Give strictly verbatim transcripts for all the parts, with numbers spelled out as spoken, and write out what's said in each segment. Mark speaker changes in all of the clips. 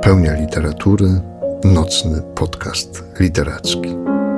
Speaker 1: Pełnia literatury, nocny podcast literacki.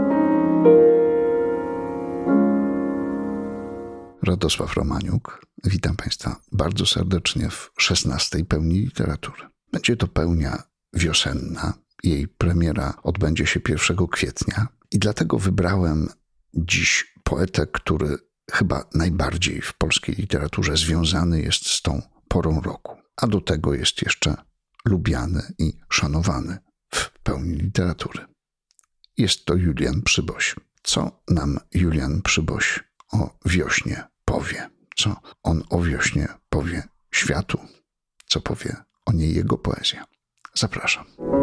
Speaker 1: Radosław Romaniuk, witam Państwa bardzo serdecznie w szesnastej Pełni Literatury. Będzie to pełnia wiosenna, jej premiera odbędzie się pierwszego kwietnia i dlatego wybrałem dziś poetę, który chyba najbardziej w polskiej literaturze związany jest z tą porą roku, a do tego jest jeszcze lubiany i szanowany w Pełni Literatury. Jest to Julian Przyboś. Co nam Julian Przyboś o wiośnie powie? Co on o wiośnie powie światu? Co powie o niej jego poezja? Zapraszam.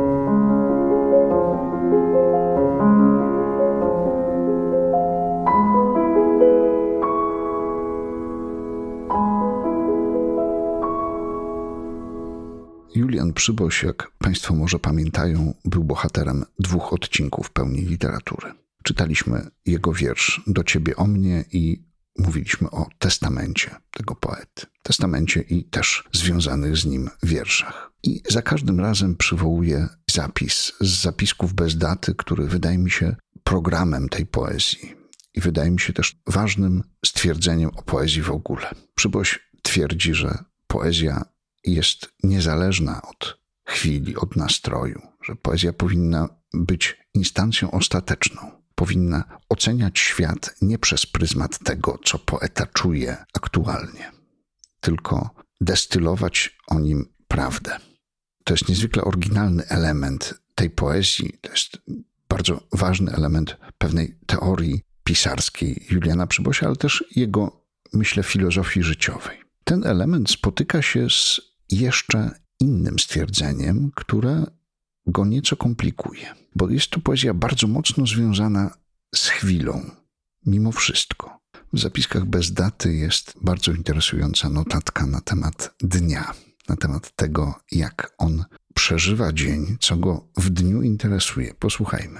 Speaker 1: Julian Przyboś, jak Państwo może pamiętają, był bohaterem dwóch odcinków Pełni Literatury. Czytaliśmy jego wiersz Do Ciebie o mnie i mówiliśmy o testamencie tego poety. Testamencie i też związanych z nim wierszach. I za każdym razem przywołuję zapis z zapisków bez daty, który wydaje mi się programem tej poezji. I wydaje mi się też ważnym stwierdzeniem o poezji w ogóle. Przyboś twierdzi, że poezja jest niezależna od chwili, od nastroju, że poezja powinna być instancją ostateczną. Powinna oceniać świat nie przez pryzmat tego, co poeta czuje aktualnie, tylko destylować o nim prawdę. To jest niezwykle oryginalny element tej poezji, to jest bardzo ważny element pewnej teorii pisarskiej Juliana Przybosia, ale też jego, myślę, filozofii życiowej. Ten element spotyka się z jeszcze innym stwierdzeniem, które go nieco komplikuje, bo jest to poezja bardzo mocno związana z chwilą, mimo wszystko. W zapiskach bez daty jest bardzo interesująca notatka na temat dnia, na temat tego, jak on przeżywa dzień, co go w dniu interesuje. Posłuchajmy.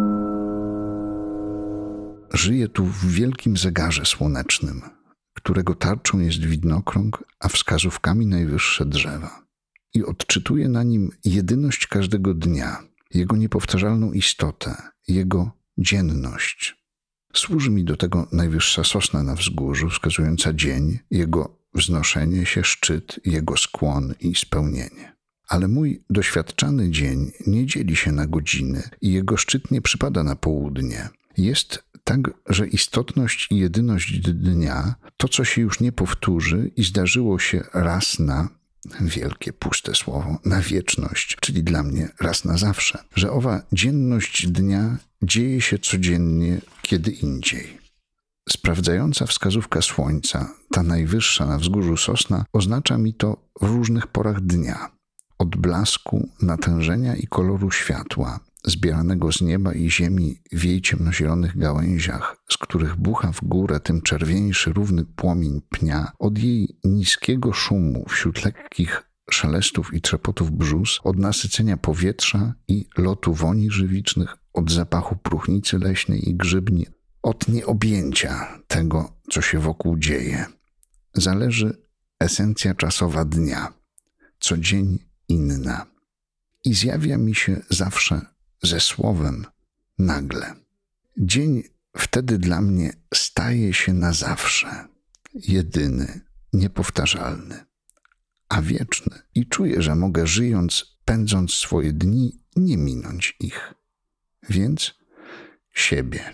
Speaker 1: Żyje tu w wielkim zegarze słonecznym, którego tarczą jest widnokrąg, a wskazówkami najwyższe drzewa. I odczytuje na nim jedyność każdego dnia, jego niepowtarzalną istotę, jego dzienność. Służy mi do tego najwyższa sosna na wzgórzu, wskazująca dzień, jego wznoszenie się, szczyt, jego skłon i spełnienie. Ale mój doświadczany dzień nie dzieli się na godziny i jego szczyt nie przypada na południe. Jest tak, że istotność i jedyność dnia, to co się już nie powtórzy i zdarzyło się raz na, wielkie puste słowo, na wieczność, czyli dla mnie raz na zawsze, że owa dzienność dnia dzieje się codziennie kiedy indziej. Sprawdzająca wskazówka słońca, ta najwyższa na wzgórzu sosna, oznacza mi to w różnych porach dnia, od blasku, natężenia i koloru światła, zbieranego z nieba i ziemi w jej ciemnozielonych gałęziach, z których bucha w górę tym czerwieńszy równy płomień pnia, od jej niskiego szumu wśród lekkich szelestów i trzepotów brzus, od nasycenia powietrza i lotu woni żywicznych, od zapachu próchnicy leśnej i grzybni, od nieobjęcia tego, co się wokół dzieje, zależy esencja czasowa dnia, co dzień inna. I zjawia mi się zawsze ze słowem nagle. Dzień wtedy dla mnie staje się na zawsze, jedyny, niepowtarzalny, a wieczny. I czuję, że mogę żyjąc, pędząc swoje dni, nie minąć ich. Więc siebie.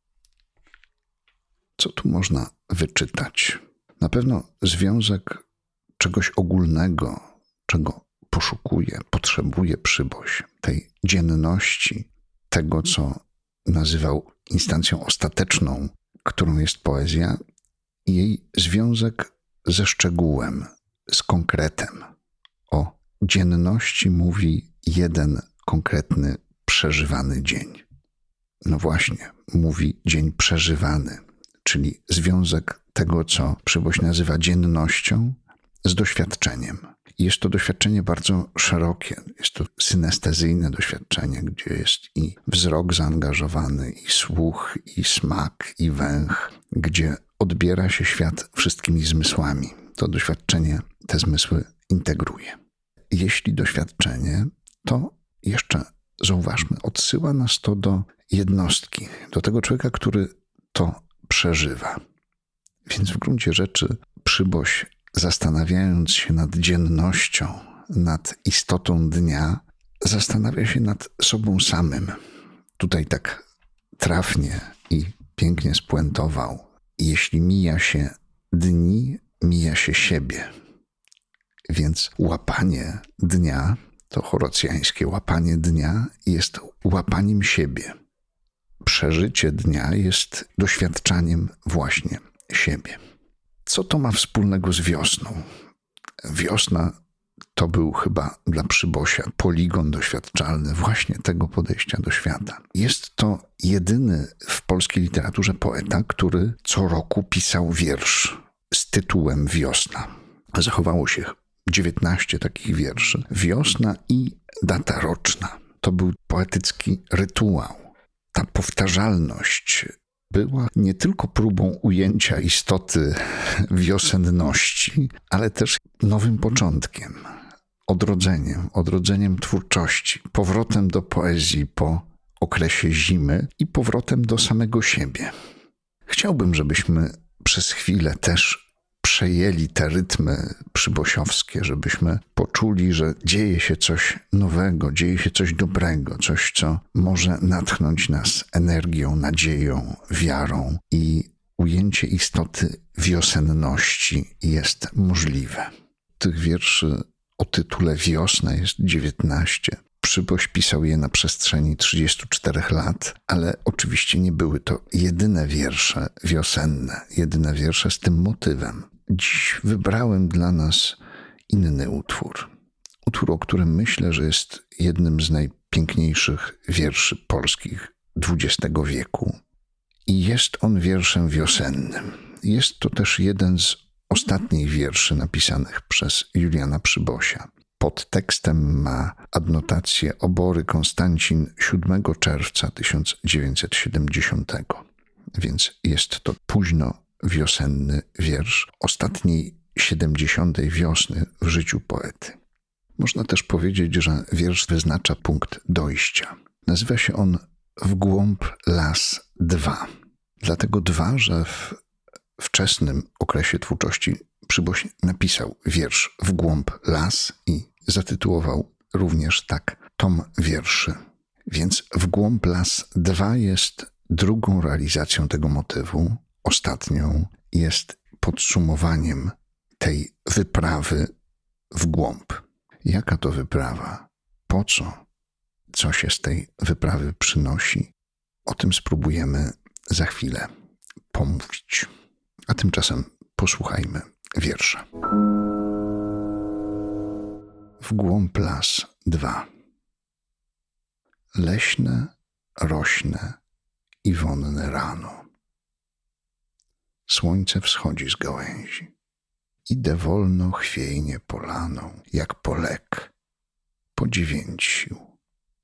Speaker 1: Co tu można wyczytać? Na pewno związek czegoś ogólnego, czego poszukuje, potrzebuje Przyboś, tej dzienności, tego, co nazywał instancją ostateczną, którą jest poezja, i jej związek ze szczegółem, z konkretem. O dzienności mówi jeden konkretny, przeżywany dzień. No właśnie, mówi dzień przeżywany, czyli związek tego, co Przyboś nazywa dziennością, z doświadczeniem. Jest to doświadczenie bardzo szerokie. Jest to synestezyjne doświadczenie, gdzie jest i wzrok zaangażowany, i słuch, i smak, i węch, gdzie odbiera się świat wszystkimi zmysłami. To doświadczenie te zmysły integruje. Jeśli doświadczenie to jeszcze, zauważmy, odsyła nas to do jednostki, do tego człowieka, który to przeżywa. Więc w gruncie rzeczy Przyboś, zastanawiając się nad dziennością, nad istotą dnia, zastanawia się nad sobą samym. Tutaj tak trafnie i pięknie spuentował: jeśli mija się dni, mija się siebie. Więc łapanie dnia, to horocjańskie łapanie dnia, jest łapaniem siebie. Przeżycie dnia jest doświadczaniem właśnie siebie. Co to ma wspólnego z wiosną? Wiosna to był chyba dla Przybosia poligon doświadczalny właśnie tego podejścia do świata. Jest to jedyny w polskiej literaturze poeta, który co roku pisał wiersz z tytułem Wiosna. Zachowało się dziewiętnaście takich wierszy. Wiosna i data roczna. To był poetycki rytuał. Ta powtarzalność była nie tylko próbą ujęcia istoty wiosenności, ale też nowym początkiem, odrodzeniem, odrodzeniem twórczości, powrotem do poezji po okresie zimy i powrotem do samego siebie. Chciałbym, żebyśmy przez chwilę też przejęli te rytmy przybosiowskie, żebyśmy poczuli, że dzieje się coś nowego, dzieje się coś dobrego, coś, co może natchnąć nas energią, nadzieją, wiarą i ujęcie istoty wiosenności jest możliwe. Tych wierszy o tytule Wiosna jest dziewiętnaście. Przyboś pisał je na przestrzeni trzydziestu czterech lat, ale oczywiście nie były to jedyne wiersze wiosenne, jedyne wiersze z tym motywem. Dziś wybrałem dla nas inny utwór. Utwór, o którym myślę, że jest jednym z najpiękniejszych wierszy polskich dwudziestego wieku. I jest on wierszem wiosennym. Jest to też jeden z ostatnich wierszy napisanych przez Juliana Przybosia. Pod tekstem ma adnotację Obory Konstancin siódmego czerwca tysiąc dziewięćset siedemdziesiątego. Więc jest to późno wiosenny wiersz ostatniej siedemdziesiątej wiosny w życiu poety. Można też powiedzieć, że wiersz wyznacza punkt dojścia. Nazywa się on W głąb las dwa. Dlatego dwa, że w wczesnym okresie twórczości Przyboś napisał wiersz W głąb las i zatytułował również tak tom wierszy. Więc W głąb las dwa jest drugą realizacją tego motywu. Ostatnią jest podsumowaniem tej wyprawy w głąb. Jaka to wyprawa? Po co? Co się z tej wyprawy przynosi? O tym spróbujemy za chwilę pomówić. A tymczasem posłuchajmy wiersza. W głąb las dwa. Leśne, rośne i wonne rano. Słońce wschodzi z gałęzi. Idę wolno, chwiejnie polaną, jak polek, po dziewięć sił.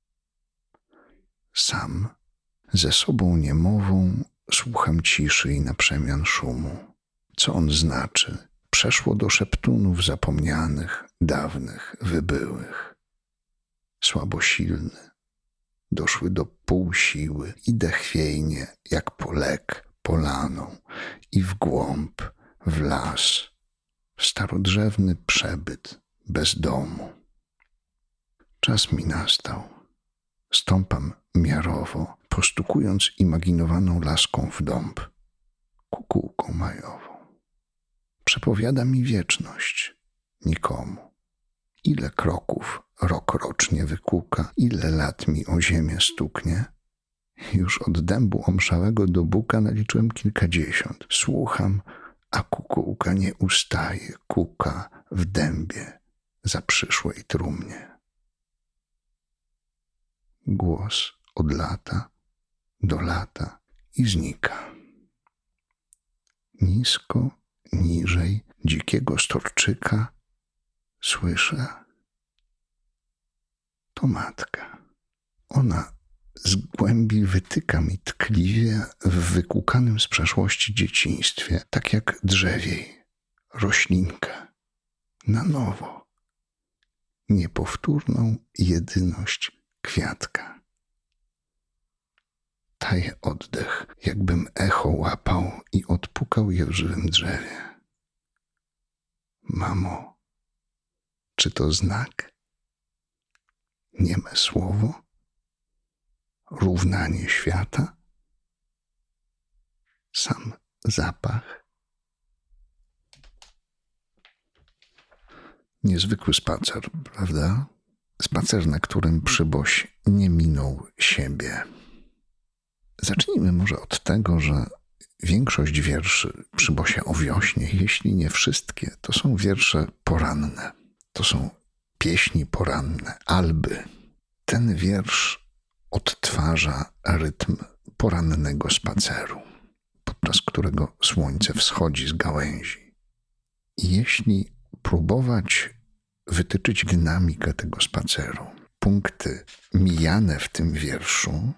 Speaker 1: Sam, ze sobą niemową, słucham ciszy i naprzemian szumu. Co on znaczy? Przeszło do szeptunów zapomnianych, dawnych, wybyłych. Słabo silny, doszły do pół siły. Idę chwiejnie, jak polek, polaną i w głąb, w las, starodrzewny przebyt bez domu. Czas mi nastał. Stąpam miarowo, postukując imaginowaną laską w dąb, kukułką majową. Przepowiada mi wieczność nikomu. Ile kroków rok rocznie wykuka, ile lat mi o ziemię stuknie. Już od dębu omszałego do buka naliczyłem kilkadziesiąt. Słucham, a kukułka nie ustaje, kuka w dębie za przyszłej trumnie. Głos od lata do lata i znika. Nisko, niżej dzikiego storczyka słyszę. To matka. Ona z głębi wytyka mi tkliwie w wykukanym z przeszłości dzieciństwie, tak jak drzewiej, roślinkę, na nowo. niepowtórną jedyność kwiatka. Taję oddech, jakbym echo łapał i odpukał je w żywym drzewie. Mamo, czy to znak? Nieme słowo? Równanie świata? Sam zapach? Niezwykły spacer, prawda? Spacer, na którym przyboś nie minął siebie. Zacznijmy może od tego, że większość wierszy Przybosia o wiośnie, jeśli nie wszystkie, to są wiersze poranne. To są pieśni poranne, alby. Ten wiersz odtwarza rytm porannego spaceru, podczas którego słońce wschodzi z gałęzi. I jeśli próbować wytyczyć dynamikę tego spaceru, punkty mijane w tym wierszu,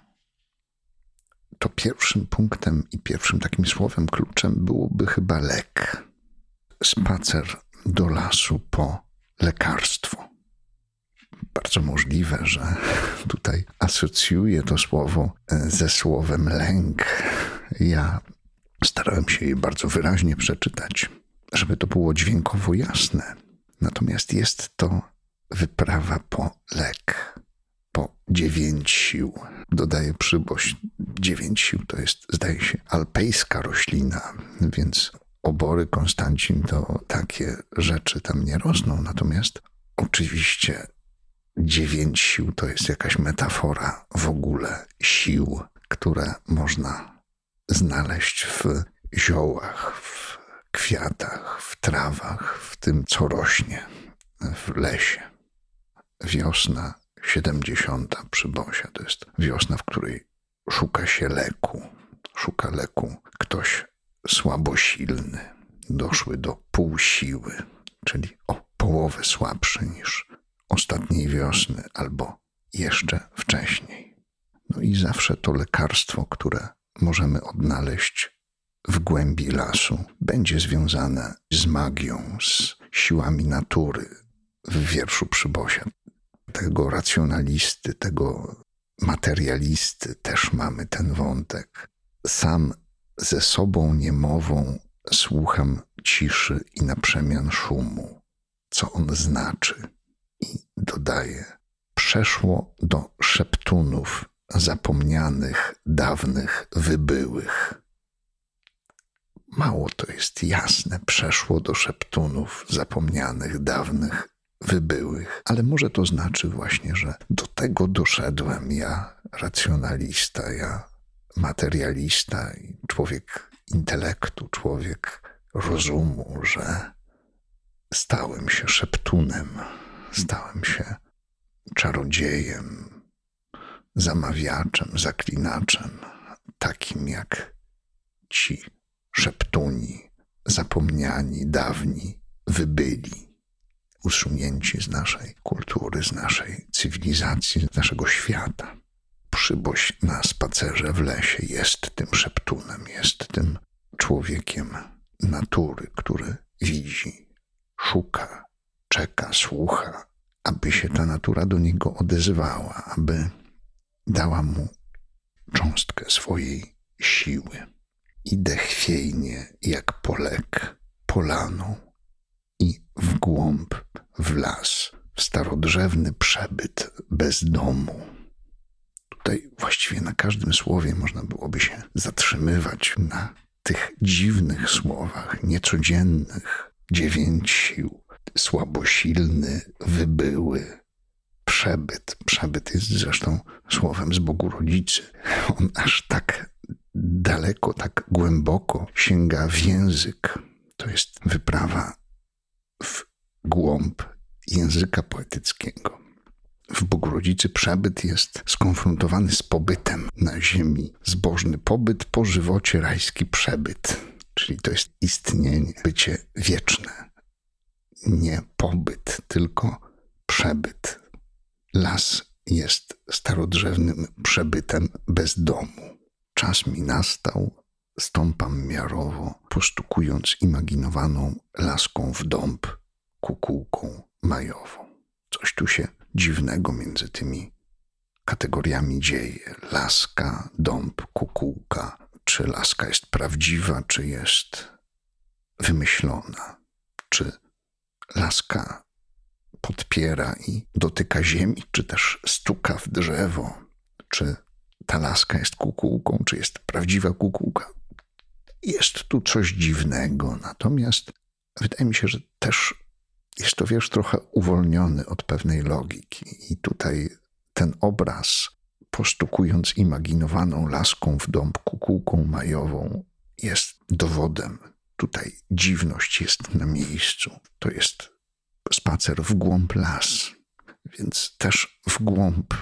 Speaker 1: to pierwszym punktem i pierwszym takim słowem kluczem byłoby chyba lek. Spacer do lasu po lekarstwo. Bardzo możliwe, że tutaj asocjuję to słowo ze słowem lęk. Ja starałem się je bardzo wyraźnie przeczytać, żeby to było dźwiękowo jasne. Natomiast jest to wyprawa po lek, po dziewięć sił. Dodaje Przyboś. Dziewięć sił to jest, zdaje się, alpejska roślina, więc obory, Konstancin, to takie rzeczy tam nie rosną. Natomiast oczywiście dziewięć sił to jest jakaś metafora w ogóle sił, które można znaleźć w ziołach, w kwiatach, w trawach, w tym, co rośnie w lesie. Wiosna siedemdziesiąta Przybosia to jest wiosna, w której szuka się leku. Szuka leku ktoś słabosilny, doszły do pół siły, czyli o połowę słabszy niż ostatniej wiosny albo jeszcze wcześniej. No i zawsze to lekarstwo, które możemy odnaleźć w głębi lasu, będzie związane z magią, z siłami natury. W wierszu Przybosia tego racjonalisty, tego materialisty też mamy ten wątek. Sam ze sobą niemową słucham ciszy i na przemian szumu. Co on znaczy? I dodaje: przeszło do szeptunów zapomnianych, dawnych, wybyłych. Mało to jest jasne, przeszło do szeptunów zapomnianych, dawnych, wybyłych, ale może to znaczy właśnie, że do tego doszedłem ja, racjonalista, ja materialista i człowiek intelektu, człowiek rozumu, że stałem się szeptunem, stałem się czarodziejem, zamawiaczem, zaklinaczem, takim jak ci szeptuni, zapomniani, dawni, wybyli, usunięci z naszej kultury, z naszej cywilizacji, z naszego świata. Przyboś na spacerze w lesie jest tym szeptunem, jest tym człowiekiem natury, który widzi, szuka, czeka, słucha, aby się ta natura do niego odezwała, aby dała mu cząstkę swojej siły. Idę chwiejnie jak polek polaną i w głąb, w las, w starodrzewny przebyt bez domu. Tutaj właściwie na każdym słowie można byłoby się zatrzymywać, na tych dziwnych słowach, niecodziennych. Dziewięć sił, słabosilny, wybyły, przebyt. Przebyt jest zresztą słowem z Bogu Rodzicy. On aż tak daleko, tak głęboko sięga w język. To jest wyprawa w głąb języka poetyckiego. W Bogu Rodzicy przebyt jest skonfrontowany z pobytem na ziemi. Zbożny pobyt, po żywocie rajski przebyt. Czyli to jest istnienie, bycie wieczne. Nie pobyt, tylko przebyt. Las jest starodrzewnym przebytem bez domu. Czas mi nastał, stąpam miarowo, postukując imaginowaną laską w dąb, kukułką majową. Coś tu się dziwnego między tymi kategoriami dzieje. Laska, dąb, kukułka. Czy laska jest prawdziwa, czy jest wymyślona? Czy laska podpiera i dotyka ziemi, czy też stuka w drzewo? Czy ta laska jest kukułką, czy jest prawdziwa kukułka? Jest tu coś dziwnego, natomiast wydaje mi się, że też jest to wiersz trochę uwolniony od pewnej logiki. I tutaj ten obraz, postukując imaginowaną laską w dąb kukułką majową, jest dowodem. Tutaj dziwność jest na miejscu. To jest spacer w głąb las, więc też w głąb,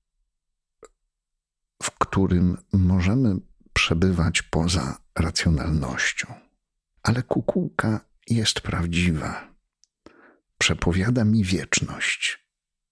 Speaker 1: w którym możemy przebywać poza racjonalnością. Ale kukułka jest prawdziwa. Przepowiada mi wieczność.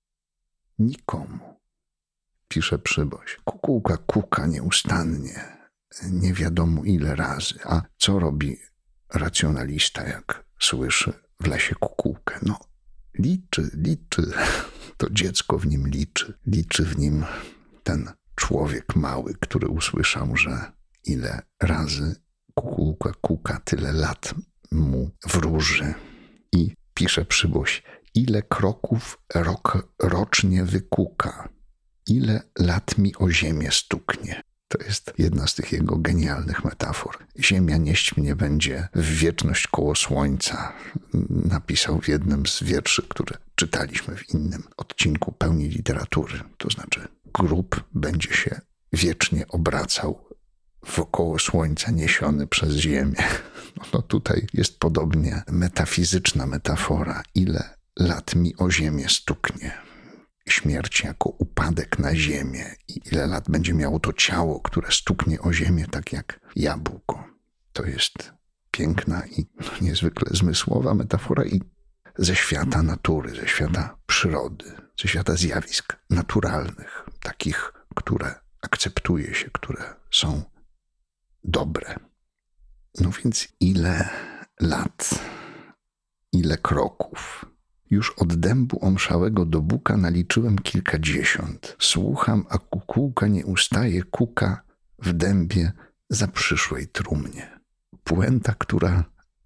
Speaker 1: Nikomu, pisze Przyboś. Kukułka kuka nieustannie, nie wiadomo ile razy. A co robi racjonalista, jak słyszy w lesie kukułkę? No, liczy, liczy. To dziecko w nim liczy. Liczy w nim ten człowiek mały, który usłyszał, że ile razy kukułka kuka, tyle lat mu wróży. I pisze Przyboś, ile kroków rok rocznie wykuka, ile lat mi o ziemię stuknie. To jest jedna z tych jego genialnych metafor. Ziemia nieść mnie będzie w wieczność koło słońca. Napisał w jednym z wierszy, które czytaliśmy w innym odcinku Pełni Literatury. To znaczy grób będzie się wiecznie obracał wokoło słońca niesiony przez ziemię. No, no tutaj jest podobnie metafizyczna metafora. Ile lat mi o ziemię stuknie. Śmierć jako upadek na ziemię i ile lat będzie miało to ciało, które stuknie o ziemię tak jak jabłko. To jest piękna i niezwykle zmysłowa metafora i ze świata natury, ze świata przyrody, ze świata zjawisk naturalnych, takich, które akceptuje się, które są dobre. No więc ile lat, ile kroków. Już od dębu omszałego do buka naliczyłem kilkadziesiąt. Słucham, a kukułka nie ustaje, kuka w dębie za przyszłej trumnie. Puenta, która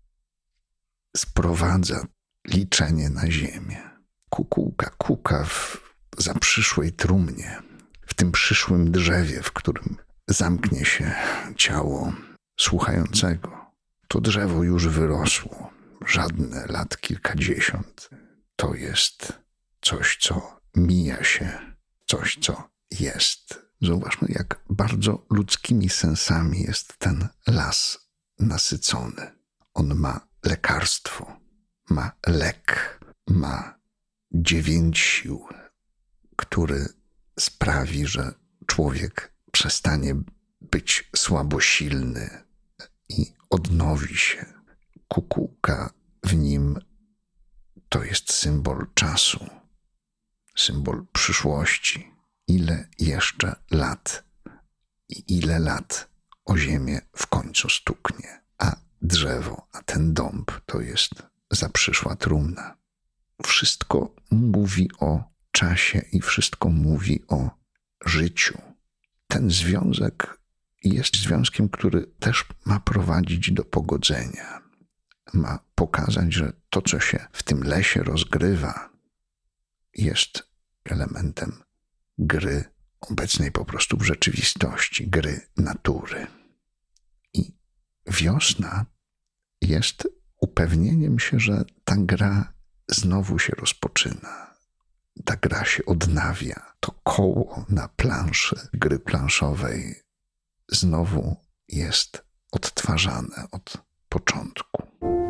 Speaker 1: sprowadza liczenie na ziemię. Kukułka kuka w, za przyszłej trumnie, w tym przyszłym drzewie, w którym zamknie się ciało słuchającego. To drzewo już wyrosło, żadne lat kilkadziesiąt. To jest coś, co mija się, coś, co jest. Zauważmy, jak bardzo ludzkimi sensami jest ten las nasycony. On ma lekarstwo, ma lek, ma dziewięć sił, który sprawi, że człowiek przestanie być słabosilny i odnowi się. Kukułka w nim to jest symbol czasu, symbol przyszłości. Ile jeszcze lat i ile lat o ziemię w końcu stuknie. A drzewo, a ten dąb to jest zaprzyszła trumna. Wszystko mówi o czasie i wszystko mówi o życiu. Ten związek jest związkiem, który też ma prowadzić do pogodzenia. Ma pokazać, że to, co się w tym lesie rozgrywa, jest elementem gry obecnej po prostu w rzeczywistości, gry natury. I wiosna jest upewnieniem się, że ta gra znowu się rozpoczyna. Ta gra się odnawia. To koło na planszy gry planszowej znowu jest odtwarzane od początku.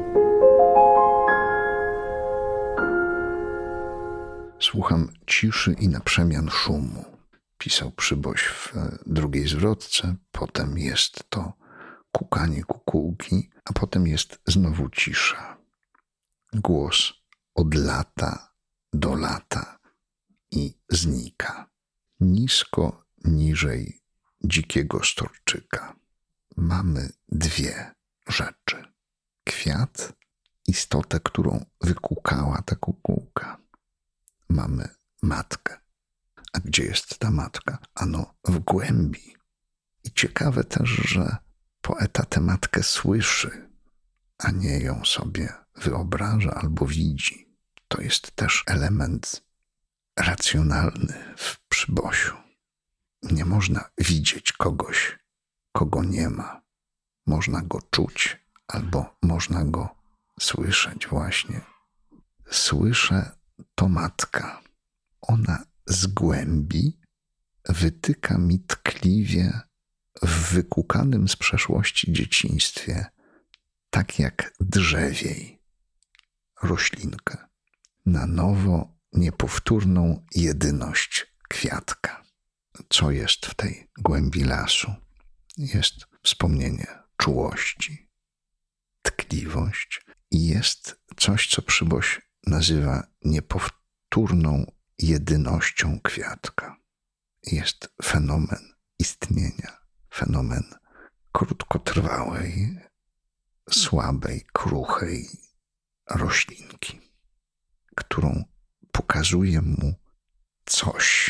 Speaker 1: Słucham ciszy i na przemian szumu, pisał Przyboś w drugiej zwrotce. Potem jest to kukanie kukułki, a potem jest znowu cisza. Głos od lata do lata i znika. Nisko niżej dzikiego storczyka. Mamy dwie rzeczy. Kwiat, istotę, którą wykukała ta kukułka. mamy matkę. A gdzie jest ta matka? Ano w głębi. I ciekawe też, że poeta tę matkę słyszy, a nie ją sobie wyobraża albo widzi. To jest też element racjonalny w Przybosiu. Nie można widzieć kogoś, kogo nie ma. Można go czuć albo można go słyszeć właśnie. Słyszę to matka. Ona z głębi wytyka mi tkliwie w wykukanym z przeszłości dzieciństwie, tak jak drzewiej, roślinkę, na nowo niepowtórną jedyność kwiatka. Co jest w tej głębi lasu? Jest wspomnienie czułości, tkliwość i jest coś, co Przyboś nazywa niepowtórną jedynością kwiatka. Jest fenomen istnienia, fenomen krótkotrwałej, słabej, kruchej roślinki, którą pokazuje mu coś,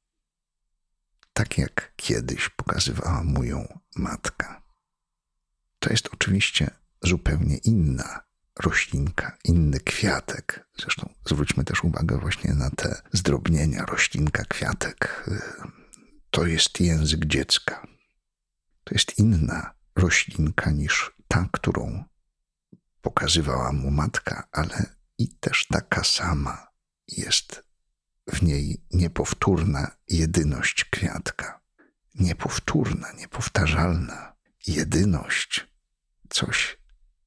Speaker 1: tak jak kiedyś pokazywała mu ją matka. To jest oczywiście zupełnie inna roślinka, inny kwiatek. Zresztą zwróćmy też uwagę właśnie na te zdrobnienia roślinka, kwiatek. To jest język dziecka. To jest inna roślinka niż ta, którą pokazywała mu matka, ale i też taka sama jest w niej niepowtórna jedyność kwiatka. Niepowtórna, niepowtarzalna jedyność. Coś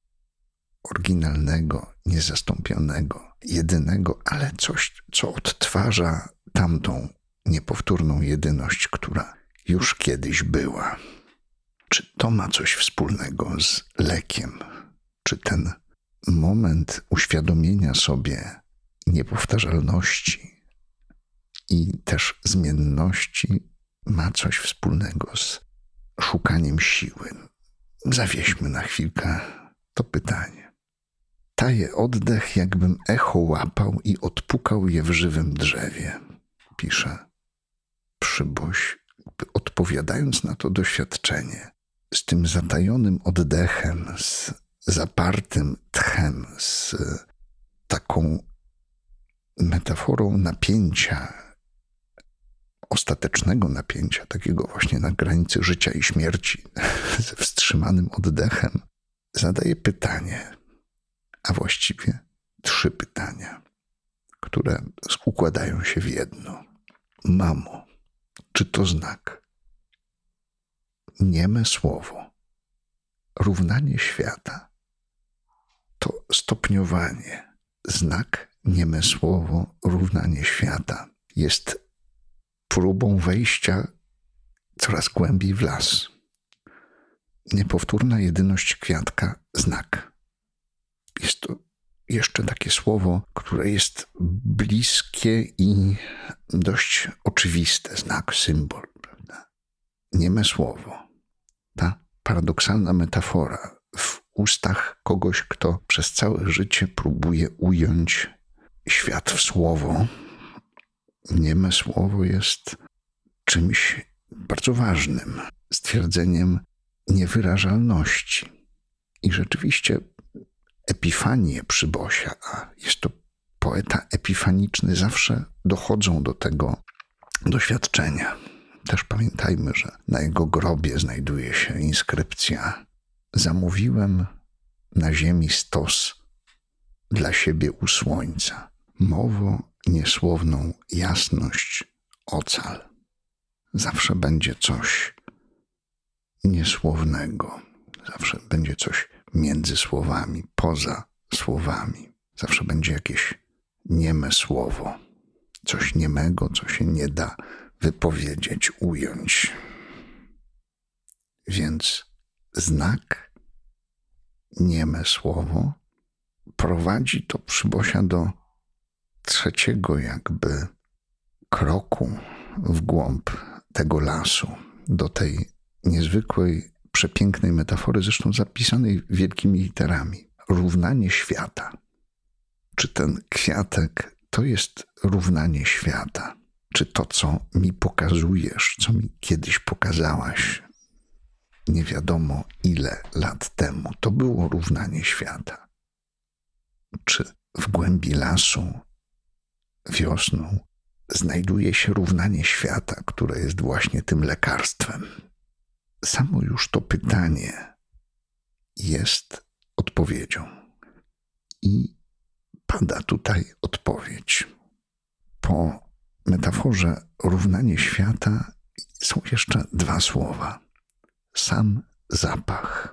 Speaker 1: oryginalnego, niezastąpionego, jedynego, ale coś, co odtwarza tamtą niepowtórną jedyność, która już kiedyś była. Czy to ma coś wspólnego z lekiem? Czy ten moment uświadomienia sobie niepowtarzalności i też zmienności ma coś wspólnego z szukaniem siły? Zawieźmy na chwilkę to pytanie. Taje oddech, jakbym echo łapał i odpukał je w żywym drzewie, pisze Przyboś, odpowiadając na to doświadczenie, z tym zatajonym oddechem, z zapartym tchem, z taką metaforą napięcia, ostatecznego napięcia, takiego właśnie na granicy życia i śmierci, ze wstrzymanym oddechem, zadaje pytanie, a właściwie trzy pytania, które układają się w jedno. Mamo, czy to znak? Nieme słowo, równanie świata, to stopniowanie. Znak, nieme słowo, równanie świata jest próbą wejścia coraz głębiej w las. Niepowtórna jedyność kwiatka, znak. Jest to jeszcze takie słowo, które jest bliskie i dość oczywiste. Znak, symbol, prawda? Nieme słowo. Ta paradoksalna metafora w ustach kogoś, kto przez całe życie próbuje ująć świat w słowo. Nieme słowo jest czymś bardzo ważnym, stwierdzeniem niewyrażalności. I rzeczywiście epifanie Przybosia, a jest to poeta epifaniczny, zawsze dochodzą do tego doświadczenia. Też pamiętajmy, że na jego grobie znajduje się inskrypcja: zamówiłem na ziemi stos dla siebie u słońca. Mowo niesłowną jasność ocal. Zawsze będzie coś niesłownego. Zawsze będzie coś między słowami, poza słowami. Zawsze będzie jakieś nieme słowo. Coś niemego, co się nie da wypowiedzieć, ująć. Więc znak, nieme słowo, prowadzi to Przybosia do trzeciego jakby kroku w głąb tego lasu, do tej niezwykłej, przepięknej metafory, zresztą zapisanej wielkimi literami. Równanie świata. Czy ten kwiatek to jest równanie świata. Czy to, co mi pokazujesz, co mi kiedyś pokazałaś, nie wiadomo ile lat temu, to było równanie świata? Czy w głębi lasu wiosną znajduje się równanie świata, które jest właśnie tym lekarstwem? Samo już to pytanie jest odpowiedzią. I pada tutaj odpowiedź. Po metaforze równanie świata są jeszcze dwa słowa. Sam zapach.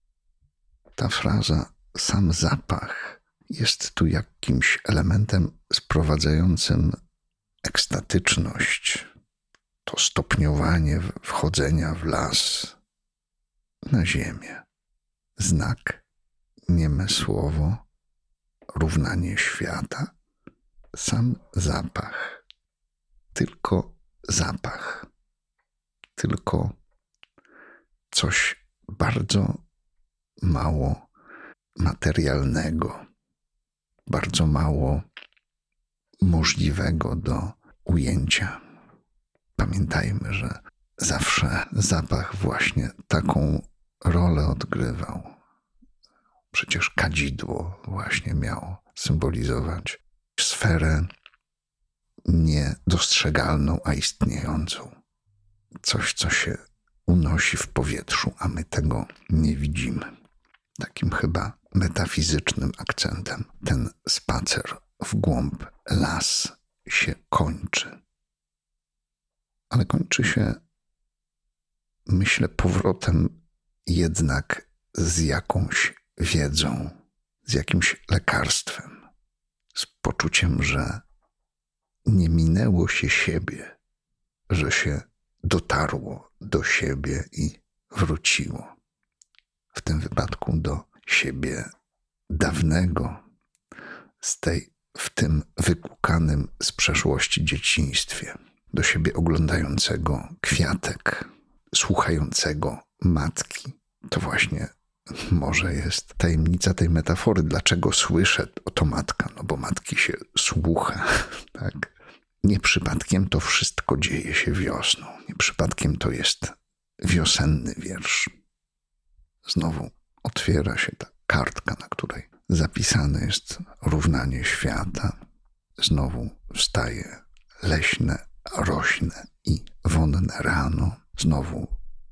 Speaker 1: Ta fraza sam zapach jest tu jakimś elementem sprowadzającym ekstatyczność, to stopniowanie wchodzenia w las na ziemię. Znak, nieme słowo, równanie świata, sam zapach. Tylko zapach. Tylko coś bardzo mało materialnego, bardzo mało możliwego do ujęcia. Pamiętajmy, że zawsze zapach właśnie taką rolę odgrywał. Przecież kadzidło właśnie miało symbolizować sferę niedostrzegalną, a istniejącą. Coś, co się unosi w powietrzu, a my tego nie widzimy. Takim chyba metafizycznym akcentem ten spacer w głąb las się kończy. Ale kończy się, myślę, powrotem jednak z jakąś wiedzą, z jakimś lekarstwem, z poczuciem, że nie minęło się siebie, że się dotarło do siebie i wróciło. W tym wypadku do siebie dawnego, z tej, w tym wykukanym z przeszłości dzieciństwie, do siebie oglądającego kwiatek, słuchającego matki. To właśnie może jest tajemnica tej metafory. Dlaczego słyszę oto matka? No bo matki się słucha, tak? Nie przypadkiem to wszystko dzieje się wiosną. Nie przypadkiem to jest wiosenny wiersz. Znowu otwiera się ta kartka, na której zapisane jest równanie świata. Znowu wstaje leśne, rośne i wonne rano. Znowu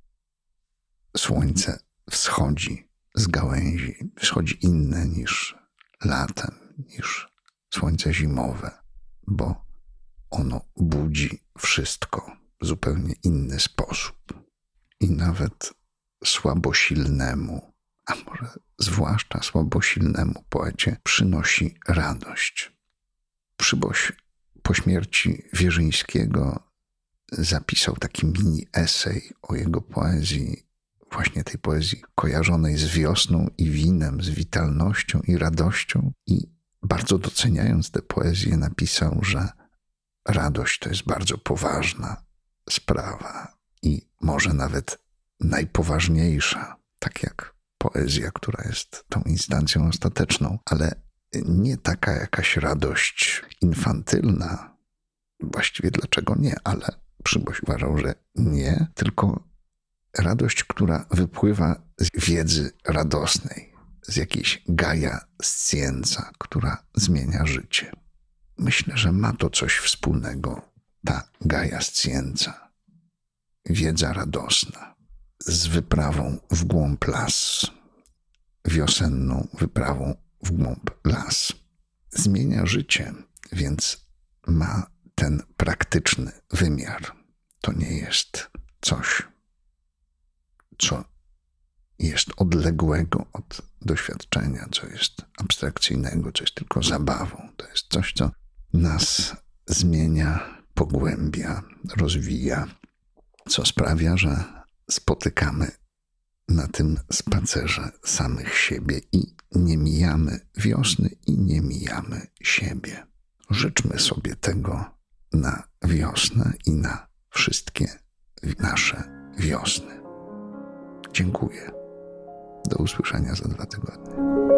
Speaker 1: słońce wschodzi z gałęzi. Wschodzi inne niż latem, niż słońce zimowe, bo ono budzi wszystko w zupełnie inny sposób. I nawet słabosilnemu, a może zwłaszcza słabosilnemu poecie przynosi radość. Przyboś po śmierci Wierzyńskiego zapisał taki mini esej o jego poezji, właśnie tej poezji kojarzonej z wiosną i winem, z witalnością i radością, i bardzo doceniając tę poezję napisał, że radość to jest bardzo poważna sprawa i może nawet najpoważniejsza, tak jak poezja, która jest tą instancją ostateczną, ale nie taka jakaś radość infantylna. Właściwie dlaczego nie, ale Przyboś uważał, że nie, tylko radość, która wypływa z wiedzy radosnej, z jakiejś gaia scienza, która zmienia życie. Myślę, że ma to coś wspólnego, ta gaia scienza, wiedza radosna, z wyprawą w głąb las, wiosenną wyprawą w głąb las. Zmienia życie, więc ma ten praktyczny wymiar. To nie jest coś, co jest odległego od doświadczenia, co jest abstrakcyjnego, co jest tylko zabawą. To jest coś, co nas zmienia, pogłębia, rozwija, co sprawia, że spotykamy na tym spacerze samych siebie i nie mijamy wiosny i nie mijamy siebie. Życzmy sobie tego na wiosnę i na wszystkie nasze wiosny. Dziękuję. Do usłyszenia za dwa tygodnie.